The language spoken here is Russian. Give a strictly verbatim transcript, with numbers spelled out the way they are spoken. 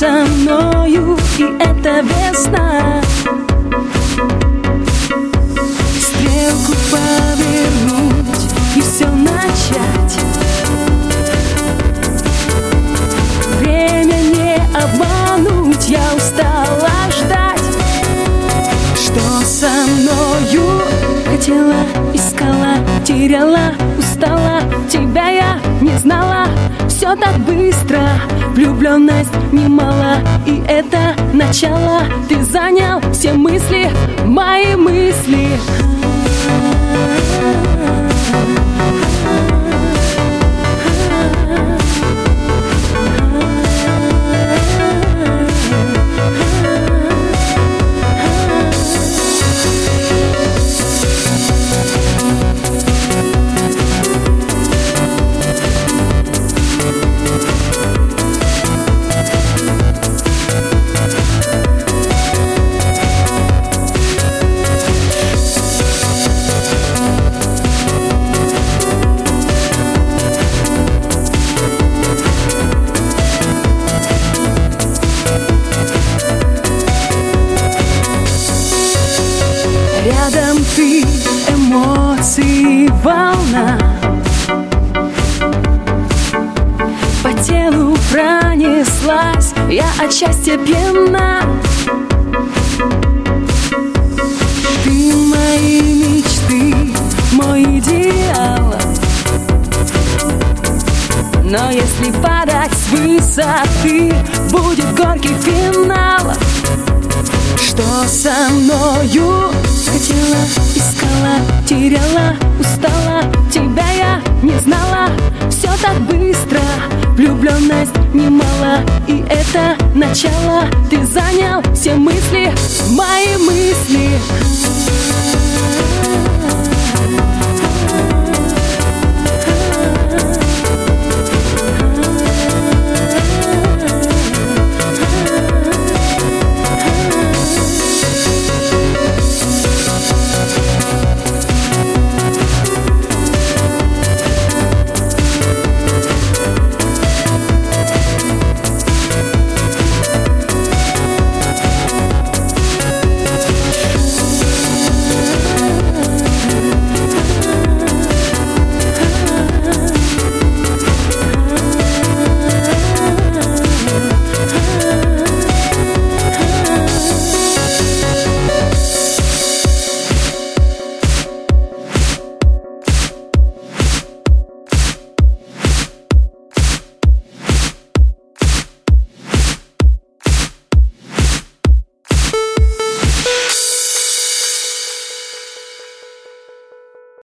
со мною, и это весна. Стрелку повернуть и все начать. Время не обмануть, я устала ждать. Что со мною? Хотела, искала, теряла, устала. Тебя я не знала. Все так быстро, влюбленность немало. И это начало. Ты занял все мысли, мои мысли. Рядом ты, эмоции, волна. По телу пронеслась, я от счастья пьяна. Ты мои мечты, мой идеал. Но если падать с высоты, будет горький финал. Что со мною? Хотела, искала, теряла, устала. Тебя я не знала. Все так быстро, влюбленность немало. И это начало. Ты занял все мысли, мои мысли.